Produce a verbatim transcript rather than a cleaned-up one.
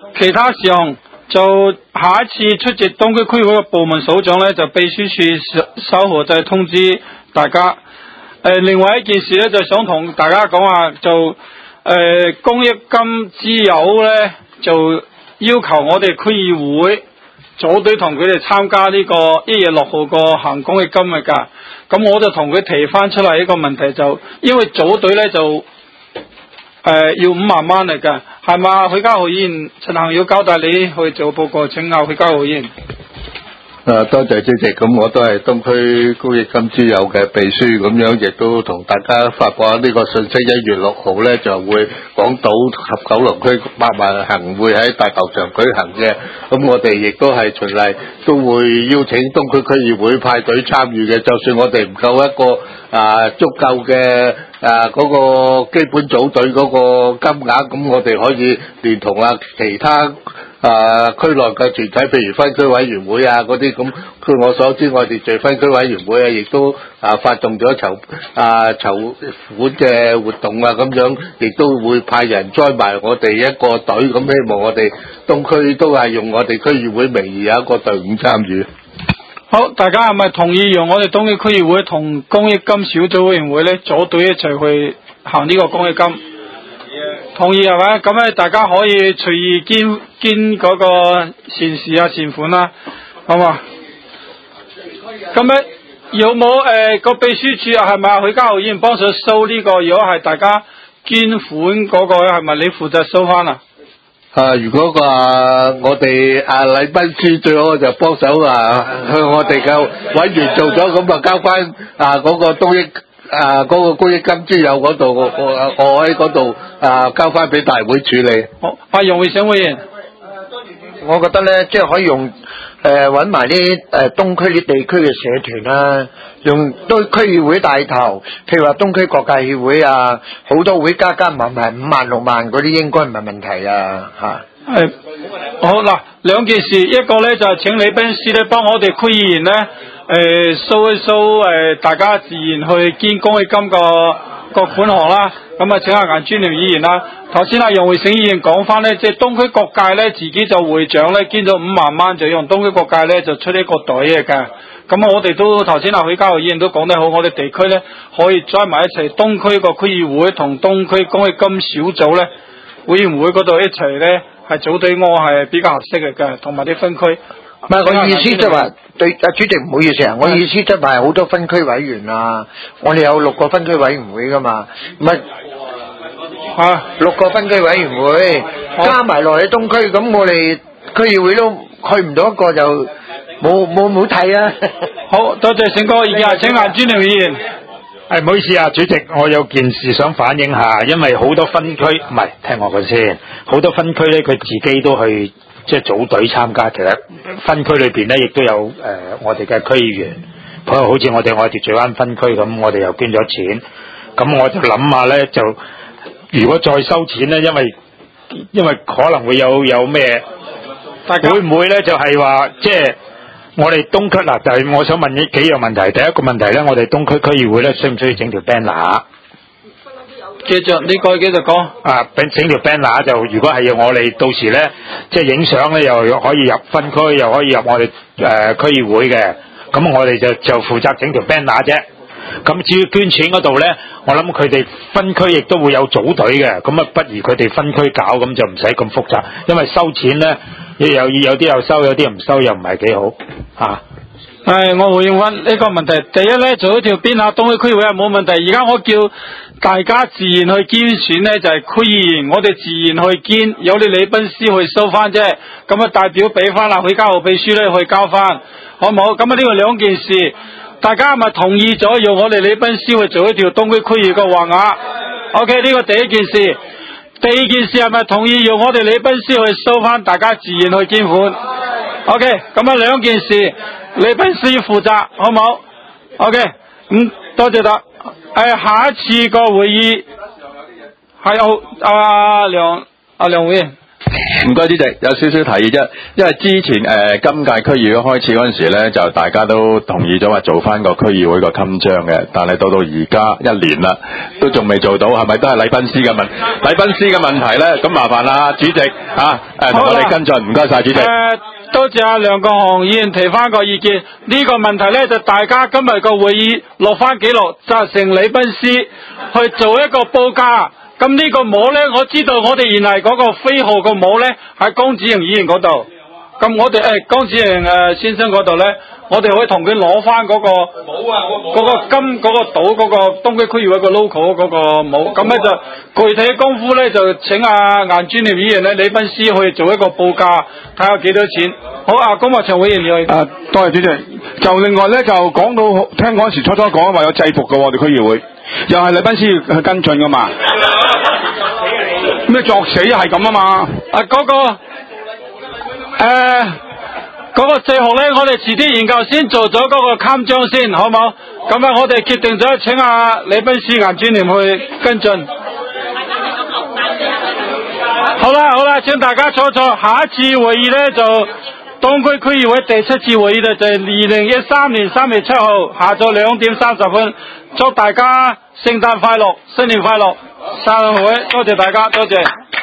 其他事項就下一次出席東區區議會嘅部門首長呢，就秘書處稍後再通知大家。誒，另外一件事呢，就想同大家講話，就誒、呃、公益金之友呢，就要求我哋區議會組隊同佢哋參加呢個一月六號個行公益金嘅㗎。咁我就同佢提翻出嚟一個問題，就因為組隊呢，就誒、呃、要五萬蚊嚟㗎，係嘛？許家豪議員，陳恒要交代你去做報告，請教許家豪議員。 誒，多謝主席。咁我都係東區公益金之友嘅秘書，咁樣亦都同大家發佈呢個信息。一月六號咧就會港島及九龍區百萬行會喺大球場舉行嘅。咁我哋亦都係循例都會邀請東區區議會派隊參與嘅。就算我哋唔夠一個啊足夠嘅啊嗰個基本組隊嗰個金額，咁我哋可以連同啊其他啊區內嘅團體，譬如分區委員會啊嗰啲，咁據我所知，我哋最分區委員會啊，亦都啊發動咗籌啊籌款嘅活動啊，咁樣亦都會派人 join 埋我哋一個隊，咁希望我哋東區都係用我哋區議會名義有一個隊伍參與。 好，大家係咪同意讓我哋東區區議會同公益金小組委員會咧組隊一齊去行呢個公益金？同意係咪？咁咧大家可以隨意捐捐嗰個善事啊善款啦，好嘛？咁咧有冇誒個秘書處啊？係咪許家豪議員幫手收呢個？如果係大家捐款嗰個咧，係咪你負責收翻啊？ 啊！如果個、啊、我哋啊禮賓司最好就幫手啊，向我哋嘅委員做咗，咁啊交翻啊嗰、那個東益啊嗰、那個公益金之友嗰度，我我喺嗰度啊交翻俾大會處理。 好，阿楊偉成委員， 我覺得咧，即係可以用誒揾埋啲誒東區啲地區嘅社團啦，用都區議會帶頭，譬如話東區各界協會啊，好多會加加埋埋五萬六萬嗰啲應該唔係問題啊嚇。 係好嗱，兩件事，一個咧就係、是、請李斌師咧幫我哋區議員咧誒掃一掃誒，大家自然去捐公益金個個款項啦。咁啊，請阿顏專廉議員啦。頭先阿楊偉成議員講翻咧，即係東區各界咧自己就會長咧捐咗五萬蚊，就用東區各界咧就出呢個隊嘅㗎。咁我哋都頭先阿許家豪議員都講得好，我哋地區咧可以 join 埋一齊，東區個區議會同東區公益金小組咧委員會嗰度一齊咧係組隊，我係比較合適嘅㗎，同埋啲分區。 唔係，我意思即係話對啊，主席唔好意思啊，我意思即係話好多分區委員啊，我哋有六個分區委員會噶嘛，唔係啊六個分區委員會加埋落去東區，咁我哋區議會都去唔到一個就冇冇冇睇啊！ 好多謝成哥，而家請顏專廉議員。 係唔好意思啊，主席，我有件事想反映下，因為好多分區唔係聽我嘅先，好多分區咧佢自己都去即係組隊參加，其實分區裏邊咧亦都有誒、呃、我哋嘅區議員，譬如好似我哋我哋荃灣分區咁，我哋又捐咗錢，咁我就諗下咧，就如果再收錢咧，因為因為可能會有有咩，會唔會咧就係、是、話即係。我哋東區嗱，就係我想問呢幾樣問題。第一個問題咧，我哋東區區議會咧，需唔需要整條 banner？ 繼續，呢個繼續講。 啊，整條 banner 就如果係要我哋到時咧，即係影相咧，又可以入分區，又可以入我哋誒、呃、區議會嘅。咁我哋就就負責整條 banner 啫。咁至於捐錢嗰度咧，我諗佢哋分區亦都會有組隊嘅。咁啊，不如佢哋分區搞，咁就唔使咁複雜。因為收錢咧。有有有啲又收，有啲唔收，又唔係幾好啊！ 係，我回應翻呢個問題。第一咧，做一條邊下東區區議會係冇問題。而家我叫大家自然去捐選咧，就係、是、區議員，我哋自然去捐，有啲禮賓司去收翻啫。咁啊，代表俾翻啦，許家豪秘書咧去交翻，好唔好？咁啊，呢個兩件事，大家係咪同意咗用我哋禮賓司去做一條東區區議嘅橫額 ？OK， 呢個第一件事。第二件事係咪同意用我哋禮賓司去收翻，大家自然去捐款 ？OK， 咁啊兩件事，禮賓司要負責，好唔好 ？OK， 咁、嗯、多謝啦。誒、呃，下一次個會議係有阿梁阿梁會員。 唔該主席，有少少提議啫，因為之前誒、呃、今屆區議會開始嗰陣時咧，就大家都同意咗話做翻個區議會個襟章嘅，但係到到而家一年啦，都仲未做到，係咪都係禮賓司嘅問禮賓司嘅問題咧？咁麻煩啦，主席啊誒同我哋跟進，唔該晒主席。 誒多謝阿梁國雄議員提翻個意見，呢、這個問題咧就大家今日個會議落翻記錄，責成禮賓司去做一個報價。咁呢個帽咧，我知道我哋原來嗰個飛號個帽咧喺江子瑩議員嗰度。咁我哋誒江子瑩誒先生嗰度咧，我哋可以同佢攞翻嗰個帽啊，嗰、嗰個金嗰、嗰個島嗰個東區區議會個 logo 嗰個帽。咁咧就具體功夫咧就請阿顏專廉議員咧禮賓司去做一個報價，睇下幾多錢。好啊，公務場委員你去。 啊，多謝主席。就另外咧就講到聽嗰時初初講話有制服嘅，我哋區議會又係禮賓司去跟進噶嘛。咩作死係咁啊嘛？ 啊嗰、嗰個誒。呃嗰個制服咧，我哋遲啲研究先做咗嗰個襟章先，好冇？咁啊，我哋決定咗請阿禮賓司顏專廉去跟進。好啦好啦，請大家坐坐，下一次會議咧就東區區議會第七次會議咧就係二零一三年三月七號下晝兩點三十分，祝大家聖誕快樂，新年快樂，散會，多謝大家，多謝。